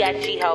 B.I.G. ho.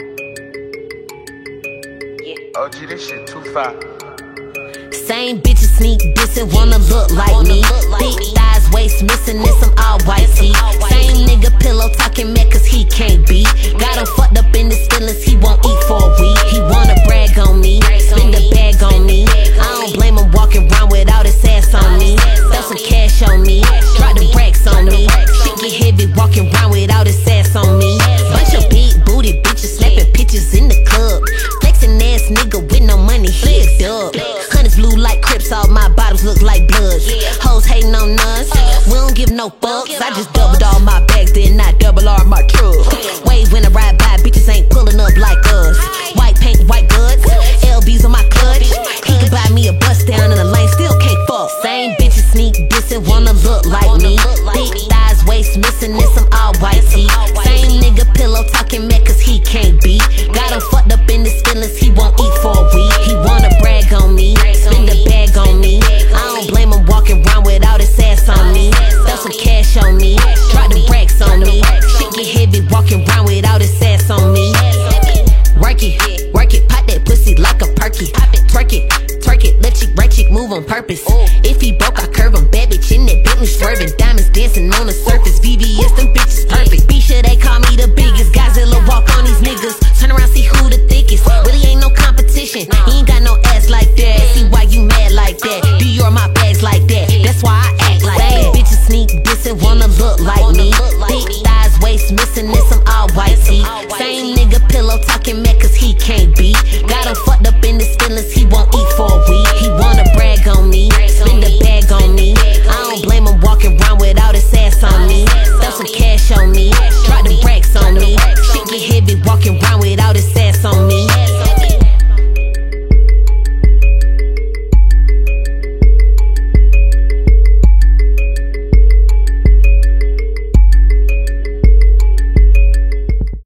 Yeah. OG, this shit too far. Same bitches sneak dissing, wanna look like me. Thick thighs, waist missing, and some all white tee. Same nigga pillow talking mad cause he can't be. Got him fucked up in his feelings, he won't eat for a week. He wanna brag on me, spend a bag on me. I don't blame him walking around without his ass on me. Throw some cash on me, drop the brakes on me. Shit get heavy walking around without his ass on me. Bunch of big booty bitches snapping pictures in the club. Flexing ass nigga with no money, he a dub. Honey's blue like Crips, all my bottoms look like Bloods. Hoes hating on us, we don't give no fucks. I just doubled all my bags, then I double R my truck. Wave when I ride by, bitches ain't pulling up like us. White paint, white goods, LBs on my clutch. He could buy me a bus down in the lane, still can't fuck. Same bitches sneak dissing, wanna look like me. Thick thighs, waist missing, and some all white tee. Same nigga pillow talking mad cause he can't be. Got him fucked up in his feelings, he won't eat for a week. He wanna brag on me, spend a bag on me. I don't blame him walking around without his ass on me. Throw some cash on me, drop the brakes on me. Shit get heavy walking around without his ass on me. Work it, pop that pussy like a perky. Twerk it, let you right chick move on purpose. If he broke, I curve him, bad bitch in that Bentley swerving. Diamonds dancing on the surface, VVS, them bitches perfect. Be sure they call me the biggest. Godzilla walk on these niggas, turn around, see who the thickest. Really ain't no competition, he ain't got no ass like that. See why you mad like that, Dior my bags like that, that's why I act like that. Bitches sneak dissing, wanna look like me. Thick thighs, waist missing, and some all white tee. Same nigga pillow talking mad cause he can't be. Got him fucked up in his feelings, he won't eat for a week. He wanna brag on me, spend a bag on me. I don't blame him walking around without his ass on me. Throw some cash on me,